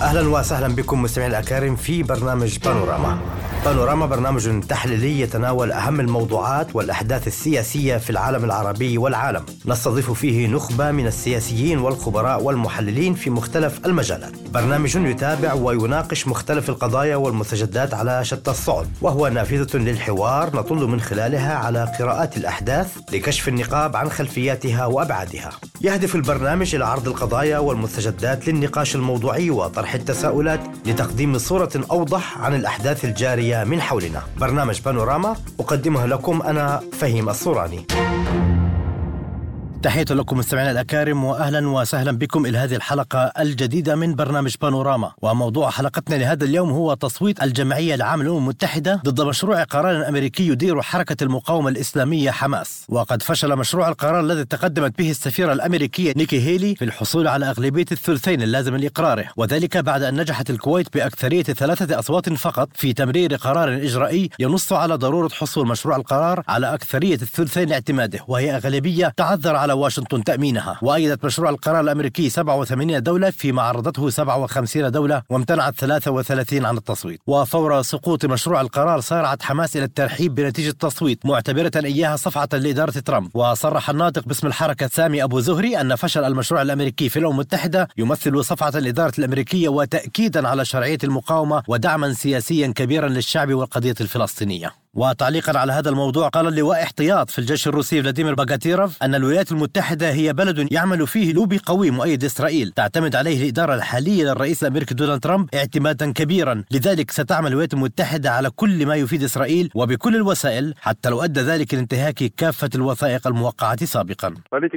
أهلا وسهلا بكم مستمعين الأكارم في برنامج بانوراما. بانوراما برنامج تحليلي يتناول أهم الموضوعات والأحداث السياسية في العالم العربي والعالم. نستضيف فيه نخبة من السياسيين والخبراء والمحللين في مختلف المجالات. برنامج يتابع ويناقش مختلف القضايا والمستجدات على شتى الصعد، وهو نافذة للحوار نطل من خلالها على قراءات الأحداث لكشف النقاب عن خلفياتها وأبعادها. يهدف البرنامج إلى عرض القضايا والمستجدات للنقاش الموضوعي وطرح التساؤلات لتقديم صورة أوضح عن الأحداث الجارية من حولنا. برنامج بانوراما أقدمها لكم أنا فهيم الصوراني. تحية لكم مستمعينا الأكارم وأهلا وسهلا بكم إلى هذه الحلقة الجديدة من برنامج بانوراما. وموضوع حلقتنا لهذا اليوم هو تصويت الجمعية العامة للأمم المتحدة ضد مشروع قرار أمريكي يدير حركة المقاومة الإسلامية حماس. وقد فشل مشروع القرار الذي تقدمت به السفيرة الأمريكية نيكي هيلي في الحصول على أغلبية الثلثين اللازم لإقراره، وذلك بعد أن نجحت الكويت بأكثرية 3 أصوات فقط في تمرير قرار إجرائي ينص على ضرورة حصول مشروع القرار على أكثرية الثلثين لاعتماده، وهي أغلبية تعذر على واشنطن تأمينها. وأيدت مشروع القرار الأمريكي 87 دولة فيما عرضته 57 دولة، وامتنعت 33 عن التصويت. وفور سقوط مشروع القرار سارعت حماس إلى الترحيب بنتيجة التصويت، معتبرة إياها صفعة لإدارة ترامب. وصرح الناطق باسم الحركة سامي أبو زهري أن فشل المشروع الأمريكي في الأمم المتحدة يمثل صفعة للإدارة الأمريكية وتأكيدا على شرعية المقاومة ودعما سياسيا كبيرا للشعب والقضية الفلسطينية. وتعليقا على هذا الموضوع قال اللواء احتياط في الجيش الروسي فلاديمير باغاتيروف أن الولايات المتحدة هي بلد يعمل فيه لوبي قوي مؤيد إسرائيل تعتمد عليه الإدارة الحالية للرئيس الأمريكي دونالد ترامب اعتمادا كبيرا، لذلك ستعمل الولايات المتحدة على كل ما يفيد إسرائيل وبكل الوسائل حتى لو أدى ذلك لانتهاك كافة الوثائق الموقعة سابقا.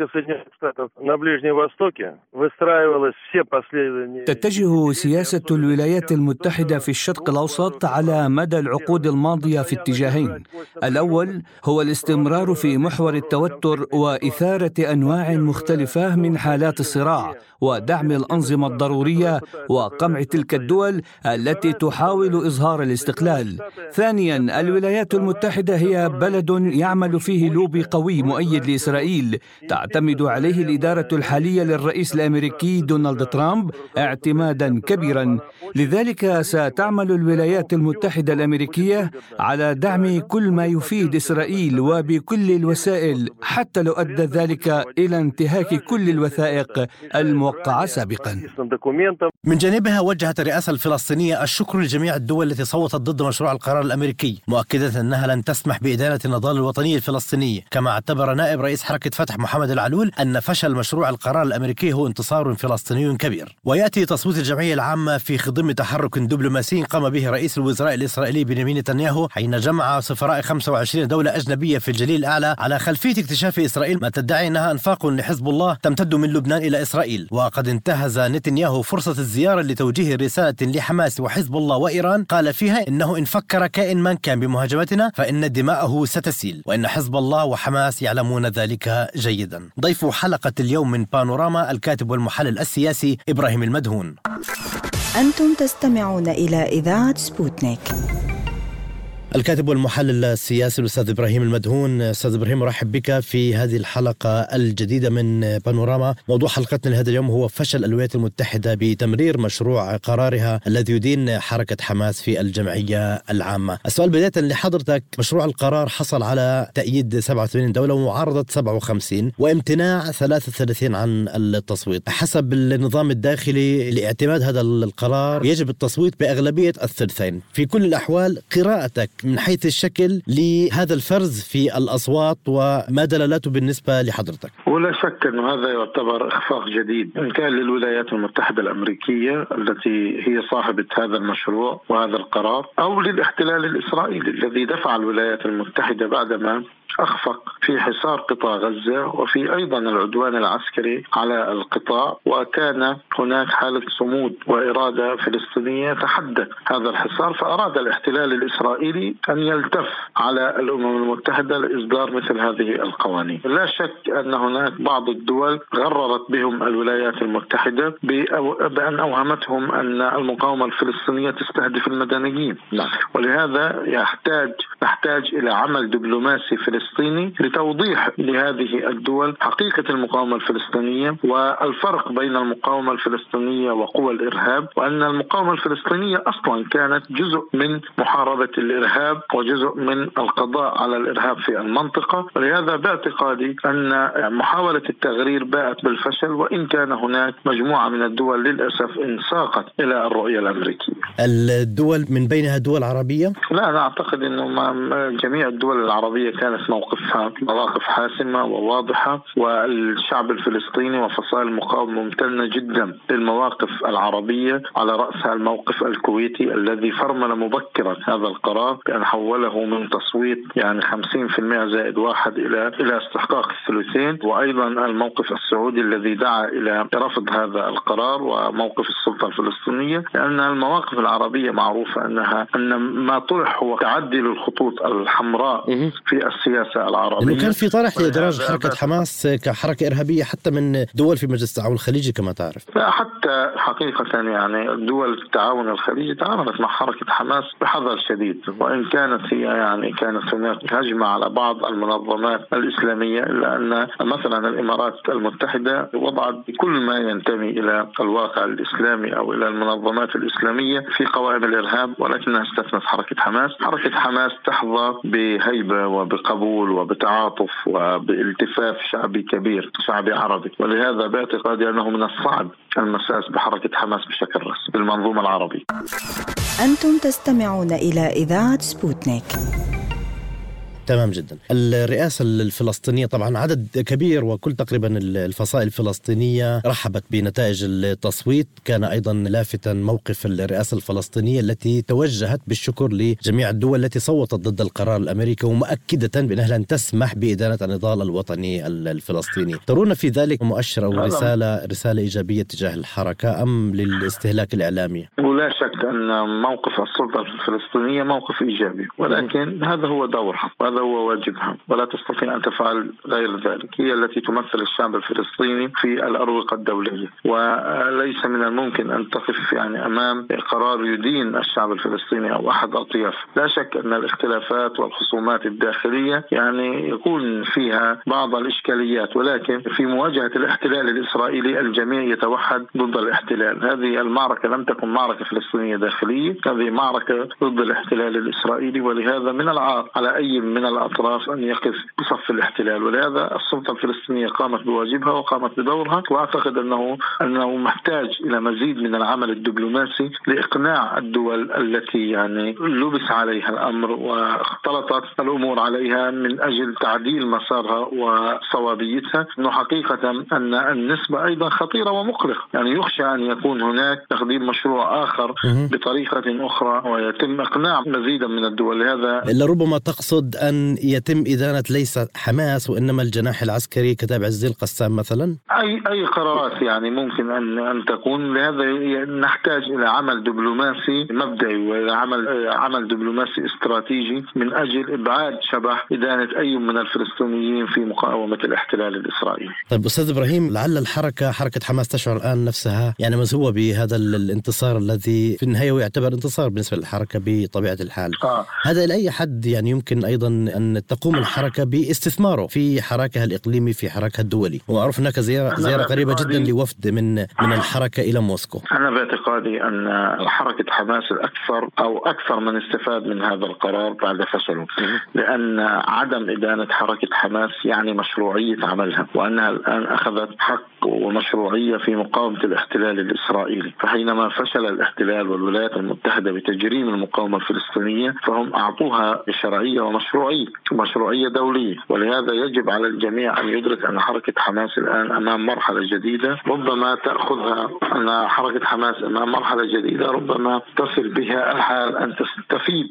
تتجه سياسة الولايات المتحدة في الشرق الأوسط على مدى العقود الماضية في اتجاهين. الأول هو الاستمرار في محور التوتر وإثارة أنواع مختلفة من حالات الصراع ودعم الأنظمة الضرورية وقمع تلك الدول التي تحاول إظهار الاستقلال. ثانيا، الولايات المتحدة هي بلد يعمل فيه لوبي قوي مؤيد لإسرائيل تعتمد عليه الإدارة الحالية للرئيس الأمريكي دونالد ترامب اعتمادا كبيرا، لذلك ستعمل الولايات المتحدة الأمريكية على دعم كل ما يفيد إسرائيل وبكل الوسائل حتى لو أدى ذلك إلى انتهاك كل الوثائق الموقعة سابقا. من جانبها وجهت الرئاسة الفلسطينية الشكر لجميع الدول التي صوتت ضد مشروع القرار الأمريكي، مؤكدة أنها لن تسمح بإدانة النضال الوطني الفلسطيني. كما اعتبر نائب رئيس حركة فتح محمد العلول أن فشل مشروع القرار الأمريكي هو انتصار فلسطيني كبير. ويأتي تصويت الجمعية العامة في خضم تحرك دبلوماسي قام به رئيس الوزراء الإسرائيلي بنيامين نتنياهو حين جمع سفراء 25 دولة أجنبية في الجليل الأعلى على خلفية اكتشاف إسرائيل ما تدعي أنها أنفاق لحزب الله تمتد من لبنان إلى إسرائيل. وقد انتهز نتنياهو فرصة الزيارة لتوجيه رسالة لحماس وحزب الله وإيران قال فيها إنه إن فكر كائن من كان بمهاجمتنا فإن دماءه ستسيل، وإن حزب الله وحماس يعلمون ذلك جيدا. ضيف حلقة اليوم من بانوراما الكاتب والمحلل السياسي إبراهيم المدهون. أنتم تستمعون إلى إذاعة سبوتنيك. الكاتب والمحلل السياسي الأستاذ إبراهيم المدهون. أستاذ إبراهيم، رحب بك في هذه الحلقة الجديدة من بانوراما. موضوع حلقتنا لهذا اليوم هو فشل الولايات المتحدة بتمرير مشروع قرارها الذي يدين حركة حماس في الجمعية العامة. السؤال بداية لحضرتك، مشروع القرار حصل على تأييد 87 دولة ومعارضة 57 وامتناع 33 عن التصويت. حسب النظام الداخلي لاعتماد هذا القرار يجب التصويت بأغلبية الثلثين. في كل الأحوال قراءتك من حيث الشكل لهذا الفرز في الأصوات وما دلالته بالنسبة لحضرتك؟ ولا شك أن هذا يعتبر إخفاق جديد إن كان للولايات المتحدة الأمريكية التي هي صاحبة هذا المشروع وهذا القرار، أو للاحتلال الإسرائيلي الذي دفع الولايات المتحدة بعدما أخفق في حصار قطاع غزة وفي أيضا العدوان العسكري على القطاع، وكان هناك حالة صمود وإرادة فلسطينية تحدى هذا الحصار، فأراد الاحتلال الإسرائيلي أن يلتف على الأمم المتحدة لإصدار مثل هذه القوانين. لا شك أن هناك بعض الدول غررت بهم الولايات المتحدة بأن أوهمتهم أن المقاومة الفلسطينية تستهدف المدنيين، ولهذا تحتاج إلى عمل دبلوماسي فلسطيني الفلسطيني لتوضيح لهذه الدول حقيقة المقاومة الفلسطينية والفرق بين المقاومة الفلسطينية وقوى الإرهاب، وأن المقاومة الفلسطينية أصلا كانت جزء من محاربة الإرهاب وجزء من القضاء على الإرهاب في المنطقة. ولهذا باعتقادي أن محاولة التغرير باءت بالفشل، وإن كان هناك مجموعة من الدول للأسف انساقت إلى الرؤية الأمريكية. الدول من بينها دول عربية؟ لا، أنا أعتقد أنه جميع الدول العربية كانت موقفها مواقف حاسمة وواضحة، والشعب الفلسطيني وفصائل المقاومة ممتنة جدا للمواقف العربية، على رأسها الموقف الكويتي الذي فرمل مبكرا هذا القرار بأن حوله من تصويت 50% زائد 1 إلى استحقاق الثلثين، وأيضا الموقف السعودي الذي دعا إلى رفض هذا القرار وموقف السلطة الفلسطينية، لأن المواقف العربية معروفة أن ما طرح هو تعدي للخطوط الحمراء في السياسة العربية. إنه كان في طرح لإدراج حركة حماس كحركة إرهابية حتى من دول في مجلس التعاون الخليجي كما تعرف. لا، حتى حقيقة دول التعاون الخليجي تعاملت مع حركة حماس بحذر شديد، وإن كانت هي كانت هناك هجمة على بعض المنظمات الإسلامية، إلا أن مثلا الإمارات المتحدة وضعت كل ما ينتمي إلى الواقع الإسلامي أو إلى المنظمات الإسلامية في قوائم الإرهاب، ولكنها استثنت حركة حماس. حركة حماس تحظى بهيبة وبقبول وبتعاطف وبالتفاف شعبي كبير، شعبي عربي، ولهذا باعتقادي أنه من الصعب المساس بحركة حماس بشكل رسمي بالمنظومة العربية. أنتم تستمعون إلى إذاعة سبوتنيك. تمام جدا. الرئاسة الفلسطينية طبعا عدد كبير وكل تقريبا الفصائل الفلسطينية رحبت بنتائج التصويت. كان أيضا لافتا موقف الرئاسة الفلسطينية التي توجهت بالشكر لجميع الدول التي صوتت ضد القرار الأمريكي، ومؤكدة بأنها لن تسمح بإدانة النضال الوطني الفلسطيني. ترون في ذلك مؤشر أو رسالة إيجابية تجاه الحركة أم للاستهلاك الإعلامي؟ ولا شك أن موقف السلطة الفلسطينية موقف إيجابي، ولكن هذا هو دورها وهذا هو واجبها، ولا تستطيع أن تفعل غير ذلك. هي التي تمثل الشعب الفلسطيني في الأروقة الدولية، وليس من الممكن أن تقف أمام قرار يدين الشعب الفلسطيني أو أحد أطيافه. لا شك أن الاختلافات والخصومات الداخلية يكون فيها بعض الإشكاليات، ولكن في مواجهة الاحتلال الإسرائيلي الجميع يتوحد ضد الاحتلال. هذه المعركة لم تكن معركة فلسطينية داخلية، هذه معركة ضد الاحتلال الإسرائيلي، ولهذا من العار على أي من الأطراف أن يقف بصف الاحتلال. ولهذا السلطة الفلسطينية قامت بواجبها وقامت بدورها، وأعتقد أنه محتاج إلى مزيد من العمل الدبلوماسي لإقناع الدول التي لبس عليها الأمر واختلطت الأمور عليها من أجل تعديل مسارها وصوابيتها، أنه حقيقة أن النسبة أيضا خطيرة ومقلقة. يخشى أن يكون هناك تقديم مشروع آخر بطريقة أخرى ويتم إقناع مزيدا من الدول. لهذا لربما تقصد أن يتم إدانة ليس حماس وإنما الجناح العسكري كتاب عزيز القسام مثلا؟ أي قرارات ممكن أن تكون. لهذا نحتاج إلى عمل دبلوماسي مبدئي وإلى عمل دبلوماسي استراتيجي من أجل إبعاد شبح إدانة أي من الفلسطينيين في مقاومة الاحتلال الإسرائيلي. طيب أستاذ إبراهيم، لعل حركة حماس تشعر الآن نفسها مزهوة بهذا الانتصار الذي في النهاية يعتبر انتصار بالنسبة للحركة بطبيعة الحال. هذا لأي حد يمكن أيضا أن تقوم الحركة باستثماره في حراكها الإقليمي، في حراكها الدولي. ومعروف هناك زيارة قريبة جدا لوفد من الحركة إلى موسكو. أنا باعتقادي أن حركة حماس أكثر من استفاد من هذا القرار بعد فشله، لأن عدم إدانة حركة حماس مشروعية عملها، وأنها الآن أخذت حق ومشروعية في مقاومة الاحتلال الإسرائيلي. فحينما فشل الاحتلال والولايات المتحدة بتجريم المقاومة الفلسطينية، فهم أعطوها شرعية ومشروعية دولية. ولهذا يجب على الجميع أن يدرك أن حركة حماس الآن أمام مرحلة جديدة ربما تأخذها، أن حركة حماس أمام مرحلة جديدة ربما تصل بها الحال أن تستفيد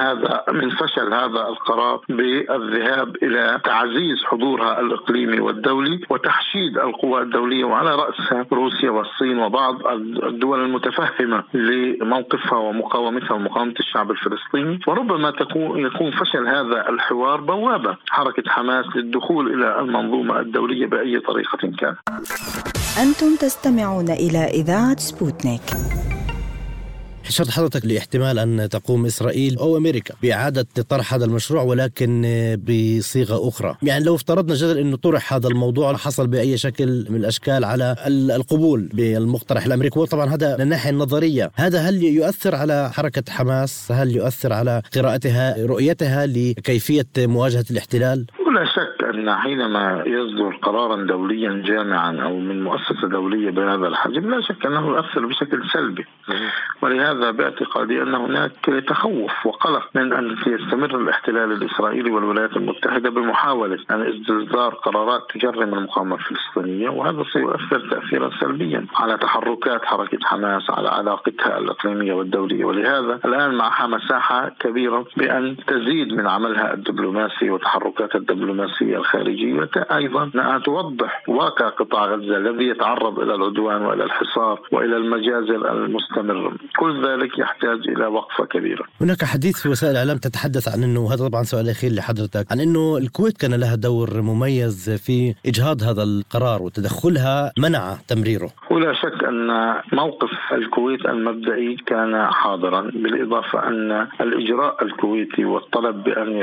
من فشل هذا القرار بالذهاب إلى تعزيز حضورها الإقليمي والدولي وتحشيد القوى الدولية، وعلى رأسها روسيا والصين وبعض الدول المتفهمة لموقفها ومقاومتها ومقاومة الشعب الفلسطيني. وربما يكون فشل هذا الحوار بوابة حركة حماس للدخول إلى المنظومة الدولية بأي طريقة كان. أنتم تستمعون إلى إذاعة سبوتنيك. شرط حضرتك لاحتمال أن تقوم إسرائيل أو أمريكا بإعادة طرح هذا المشروع ولكن بصيغة أخرى. يعني لو افترضنا جدل أنه طرح هذا الموضوع حصل بأي شكل من الأشكال على القبول بالمقترح الأمريكي، وطبعا هذا من الناحية النظرية، هذا هل يؤثر على حركة حماس؟ هل يؤثر على قراءتها رؤيتها لكيفية مواجهة الاحتلال؟ لا شك أن حينما يصدر قرارا دوليا جامعا أو من مؤسسة دولية بهذا الحجم لا شك أنه يؤثر بشكل سلبي، ولهذا باعتقادي أن هناك تخوف وقلق من أن يستمر الاحتلال الإسرائيلي والولايات المتحدة بمحاولة أن إصدار قرارات تجرم المقاومة الفلسطينية، وهذا سيؤثر تأثيرا سلبيا على تحركات حركة حماس، على علاقتها الإقليمية والدولية. ولهذا الآن معها مساحة كبيرة بأن تزيد من عملها الدبلوماسي وتحركات الدبلوماسية الخارجية، أيضا أنها توضح واقع قطاع غزة الذي يتعرض إلى العدوان وإلى الحصار وإلى المجازر المستمرة. كل ذلك يحتاج إلى وقفة كبيرة. هناك حديث في وسائل الإعلام تتحدث عن أنه، هذا طبعا سؤال أخير لحضرتك، عن أنه الكويت كان لها دور مميز في إجهاض هذا القرار وتدخلها منع تمريره. ولا شك أن موقف الكويت المبدئي كان حاضرا، بالإضافة أن الإجراء الكويتي والطلب بأن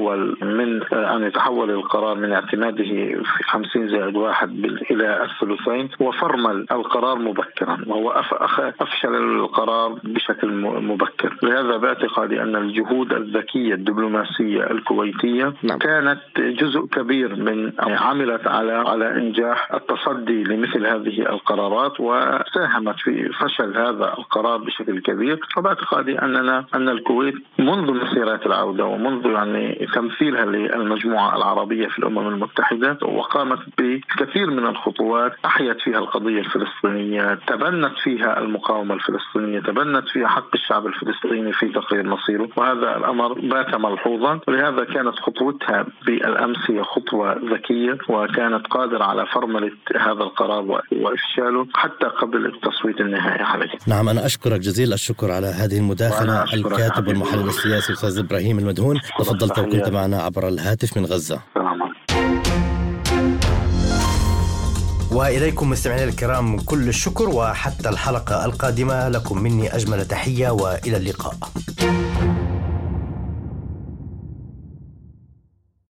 يتحول القرار من اعتماده في 50+1 إلى الثلثين وفرمل القرار مبكرا، وهو أفشل القرار بشكل مبكر. لهذا باعتقادي أن الجهود الذكية الدبلوماسية الكويتية كانت جزء كبير من عملت على إنجاح التصدي لمثل هذه القرارات، وساهمت في فشل هذا القرار بشكل كبير. وباعتقادي أن الكويت منذ مسيرات العودة ومنذ تمثيلها للمجموعة العربية في الأمم المتحدة وقامت بكثير من الخطوات، أحيت فيها القضية الفلسطينية، تبنت فيها المقاومة الفلسطينية، تبنت فيها حق الشعب الفلسطيني في تقرير مصيره، وهذا الأمر بات ملحوظا. ولهذا كانت خطوتها بالأمس هي خطوة ذكية، وكانت قادرة على فرملة هذا القرار وإفشاله حتى قبل التصويت النهائي عليه. نعم، أنا أشكرك جزيل الشكر على هذه المداخلة الكاتب والمحلل السياسي أستاذ إبراهيم المدهون، تفضلت وكنت معنا عبر الهاتف من غزة. وإليكم مستمعينا الكرام كل الشكر، وحتى الحلقة القادمة لكم مني أجمل تحية وإلى اللقاء.